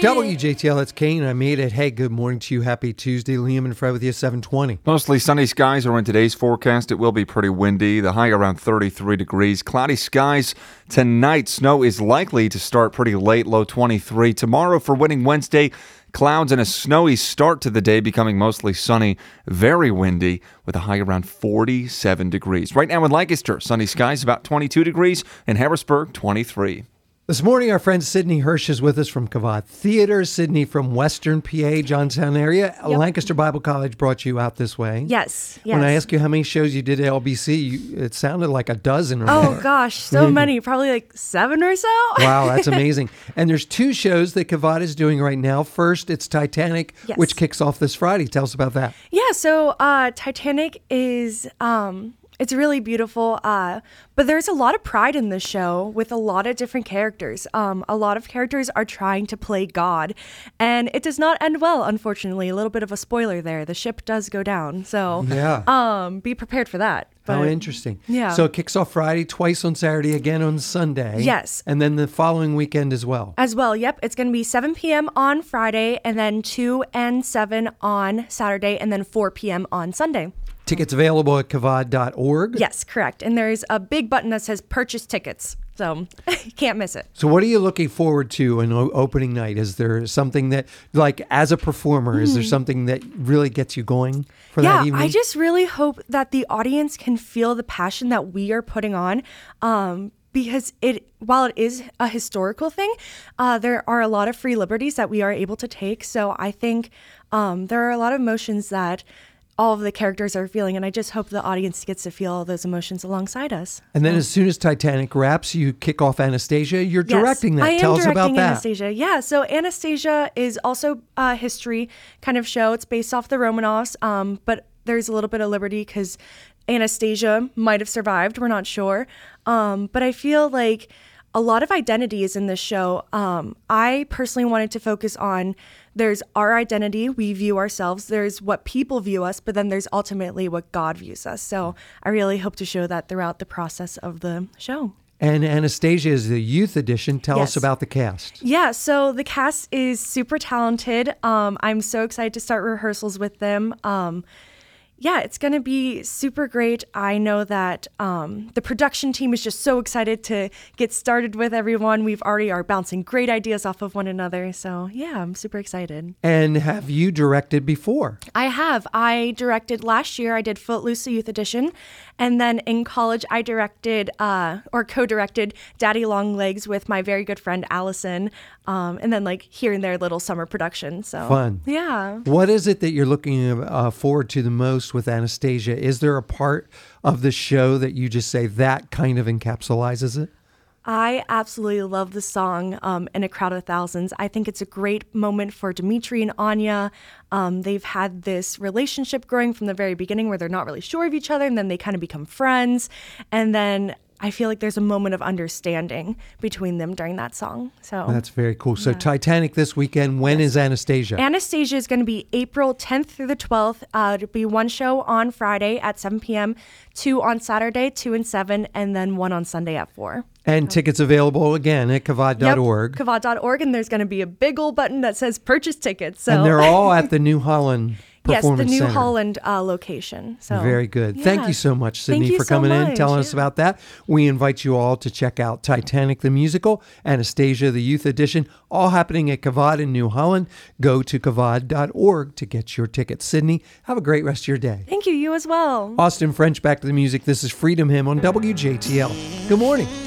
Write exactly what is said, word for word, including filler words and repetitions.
W J T L, it's Kane. I made it. Hey, good morning to you. Happy Tuesday. Liam and Fred with you, seven twenty. Mostly sunny skies are in today's forecast. It will be pretty windy. The high around thirty-three degrees. Cloudy skies tonight. Snow is likely to start pretty late, low twenty-three. Tomorrow for Winning Wednesday, clouds and a snowy start to the day, becoming mostly sunny, very windy, with a high around forty-seven degrees. Right now in Lancaster, sunny skies about twenty-two degrees. In Harrisburg, twenty-three. This morning, our friend Sydney Hirsch is with us from Kavod Theater. Sydney from Western P A, Johnstown area. Yep. Lancaster Bible College brought you out this way. Yes, yes. When I asked you how many shows you did at L B C, you, it sounded like a dozen or oh, more. Oh, gosh, so many. Probably like seven or so. Wow, that's amazing. And there's two shows that Kavod is doing right now. First, it's Titanic, yes. which kicks off this Friday. Tell us about that. Yeah, so uh, Titanic is... Um, It's really beautiful, uh, but there's a lot of pride in this show with a lot of different characters. Um, a lot of characters are trying to play God, and it does not end well, unfortunately. A little bit of a spoiler there. The ship does go down, so yeah. um, be prepared for that. But, oh, interesting. Yeah. So it kicks off Friday, twice on Saturday, again on Sunday. Yes. And then the following weekend as well. As well, yep. It's going to be seven p.m. on Friday, and then two and seven on Saturday, and then four p.m. on Sunday. Tickets available at kavod dot org. Yes, correct. And there's a big button that says purchase tickets. So you can't miss it. So what are you looking forward to on o- opening night? Is there something that, like as a performer, mm. is there something that really gets you going for yeah, that evening? I just really hope that the audience can feel the passion that we are putting on. Um, Because it, while it is a historical thing, uh, there are a lot of free liberties that we are able to take. So I think um, there are a lot of emotions that all of the characters are feeling, and I just hope the audience gets to feel those emotions alongside us. And then, so. as soon as Titanic wraps, you kick off Anastasia. You're yes, directing that. I am Tell us directing about that. Anastasia. Yeah, so Anastasia is also a history kind of show. It's based off the Romanovs, um, but there's a little bit of liberty because Anastasia might have survived. We're not sure, um, but I feel like a lot of identity is in this show. Um, I personally wanted to focus on there's our identity, we view ourselves, there's what people view us, but then there's ultimately what God views us. So I really hope to show that throughout the process of the show. And Anastasia is the youth edition. Tell yes. us about the cast. Yeah, so the cast is super talented. Um, I'm so excited to start rehearsals with them. Um, Yeah, it's going to be super great. I know that um, the production team is just so excited to get started with everyone. We've already are bouncing great ideas off of one another. So yeah, I'm super excited. And have you directed before? I have. I directed last year. I did Footloose, the Youth Edition. And then in college, I directed uh, or co-directed Daddy Long Legs with my very good friend Allison. Um, and then like here and there, little summer production. So fun. Yeah. What is it that you're looking uh, forward to the most with Anastasia? Is there a part of the show that you just say that kind of encapsulates it? I absolutely love the song um, In a Crowd of Thousands. I think it's a great moment for Dimitri and Anya. Um, they've had this relationship growing from the very beginning where they're not really sure of each other, and then they kind of become friends. And then I feel like there's a moment of understanding between them during that song. So that's very cool. So yeah. Titanic this weekend. When yes. is Anastasia? Anastasia is going to be April tenth through the twelfth. Uh, it'll be one show on Friday at seven p.m., two on Saturday, two and seven, and then one on Sunday at four. And tickets available again at kavod dot org. Yep, kavod dot org, and there's going to be a big old button that says purchase tickets. So. And they're all at the New Holland Yes, the New Center. Holland uh, location. So very good. Yeah. Thank you so much, Sydney, for so coming much. in, telling yeah. us about that. We invite you all to check out Titanic the Musical, Anastasia the Youth Edition, all happening at Kavod in New Holland. Go to kavod dot org to get your tickets. Sydney, have a great rest of your day. Thank you. You as well. Austin French, back to the music. This is Freedom Hymn on W J T L. Good morning.